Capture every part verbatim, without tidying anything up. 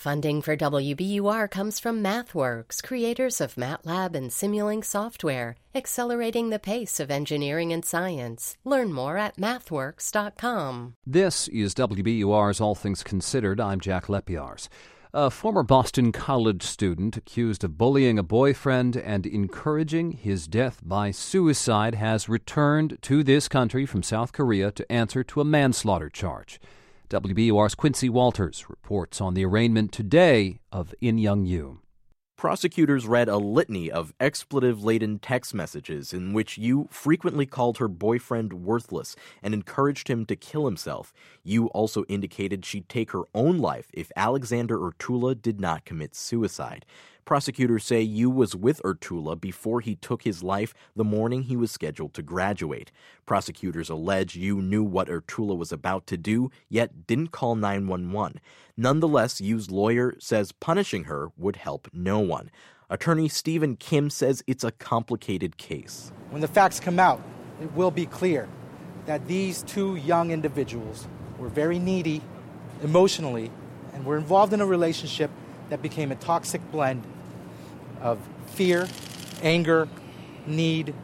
Funding for W B U R comes from MathWorks, creators of MATLAB and Simulink software, accelerating the pace of engineering and science. Learn more at mathworks dot com. This is W B U R's All Things Considered. I'm Jack Lepiars. A former Boston College student accused of bullying a boyfriend and encouraging his death by suicide has returned to this country from South Korea to answer to a manslaughter charge. W B U R's Quincy Walters reports on the arraignment today of In Young-Yu. Prosecutors read a litany of expletive-laden text messages in which Yu frequently called her boyfriend worthless and encouraged him to kill himself. Yu also indicated she'd take her own life if Alexander Urtula did not commit suicide. Prosecutors say Yu was with Urtula before he took his life the morning he was scheduled to graduate. Prosecutors allege Yu knew what Urtula was about to do, yet didn't call nine one one. Nonetheless, Yu's lawyer says punishing her would help no one. Attorney Stephen Kim says it's a complicated case. When the facts come out, it will be clear that these two young individuals were very needy emotionally and were involved in a relationship that became a toxic blend of fear, anger, need,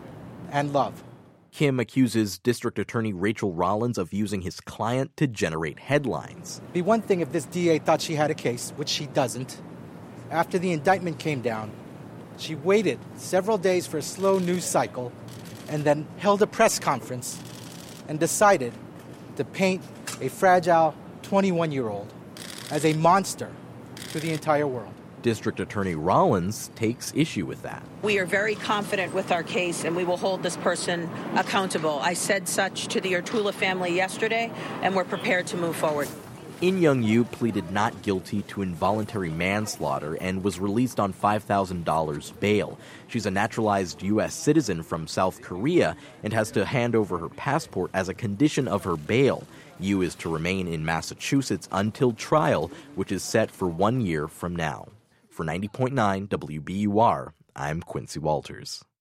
and love. Kim accuses District Attorney Rachel Rollins of using his client to generate headlines. It'd be one thing if this D A thought she had a case, which she doesn't. After the indictment came down, she waited several days for a slow news cycle and then held a press conference and decided to paint a fragile twenty-one-year-old as a monster to the entire world. District Attorney Rollins takes issue with that. We are very confident with our case, and we will hold this person accountable. I said such to the Urtula family yesterday, and we're prepared to move forward. In Young-Yu pleaded not guilty to involuntary manslaughter and was released on five thousand dollars bail. She's a naturalized U S citizen from South Korea and has to hand over her passport as a condition of her bail. Yu is to remain in Massachusetts until trial, which is set for one year from now. For ninety point nine W B U R, I'm Quincy Walters.